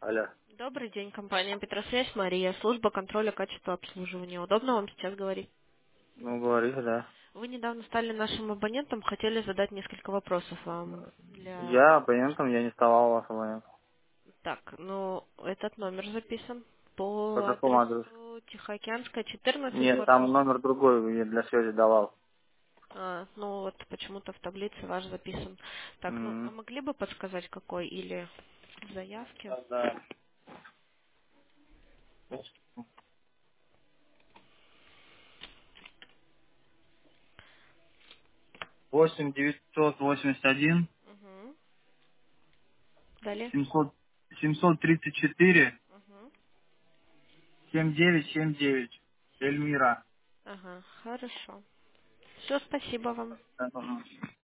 Алло. Добрый день, компания Петросвязь, Мария, служба контроля качества обслуживания. Удобно вам сейчас говорить? Ну, говорите, да. Вы недавно стали нашим абонентом, хотели задать несколько вопросов вам для... Я абонентом, я не вставал у вас абонентом. Так, ну, этот номер записан По по какому адресу? адресу Тихоокеанская, 14, Нет, город там Москва. номер другой я для связи давал. Ну вот почему-то в таблице ваш записан. Так, ну, а М, могли бы подсказать, какой или в заявке? Да. 8 981 Угу. Далее? 700 734 Угу. 7979. Эльмира. Ага, хорошо. Все, спасибо вам. Ага.